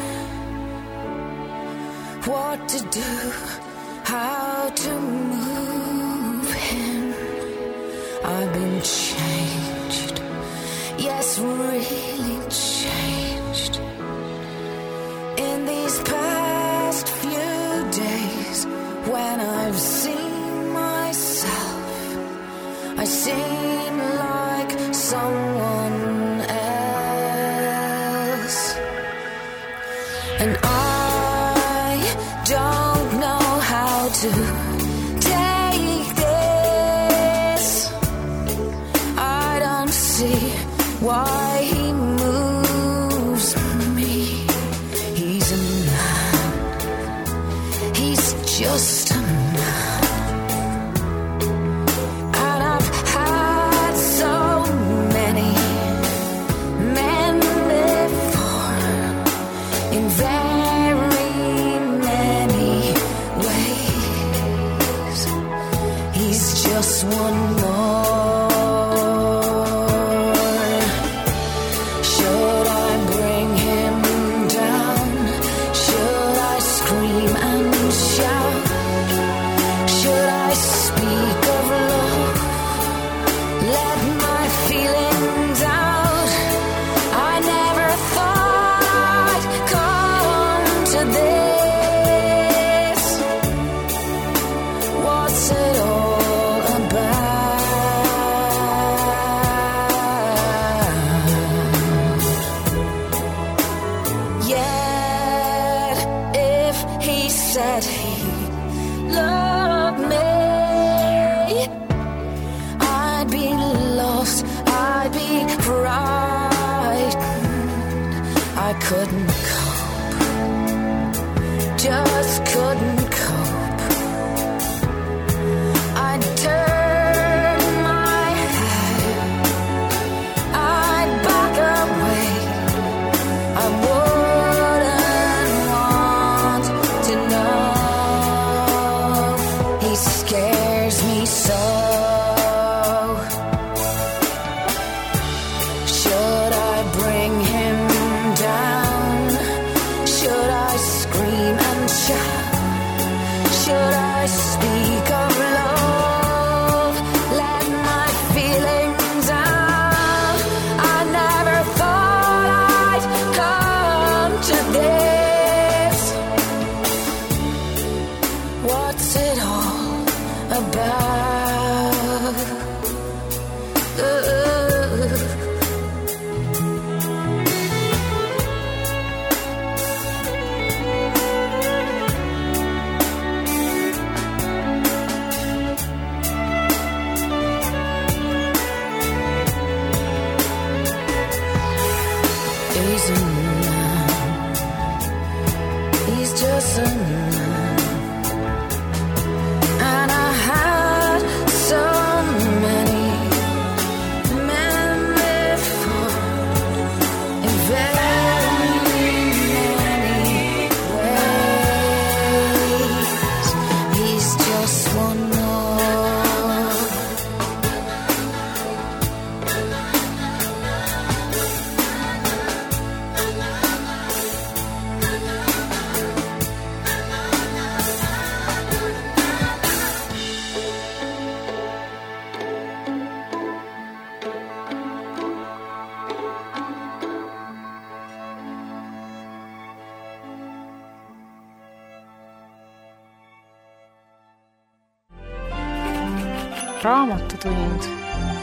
what to do, how to move him. I've been changed, yes, really changed. In these past few days, when I've seen myself, I seem like someone else. And I don't know how to take this. I don't see why he moves me. He's a man. He's just a man. And I've had so many men before in very many ways. He's just one more. Should I bring him down? Should I scream and shout? Should I speak of love? Let my feelings out. I never thought I'd come to this. What's it all about? Yet if he said he loved me, I'd be lost, I'd be frightened. I couldn't cope, just couldn't cope. I'd turn my head, I'd back away. I wouldn't want to know. He scares me so. Should I bring him down? Should I scream and shout? Should I speak of love? Let my feelings out. I never thought I'd come to this. What's it all about? He's a man. He's just a man. And I had so many men before in very many ways. He's just one more. Raamatutund.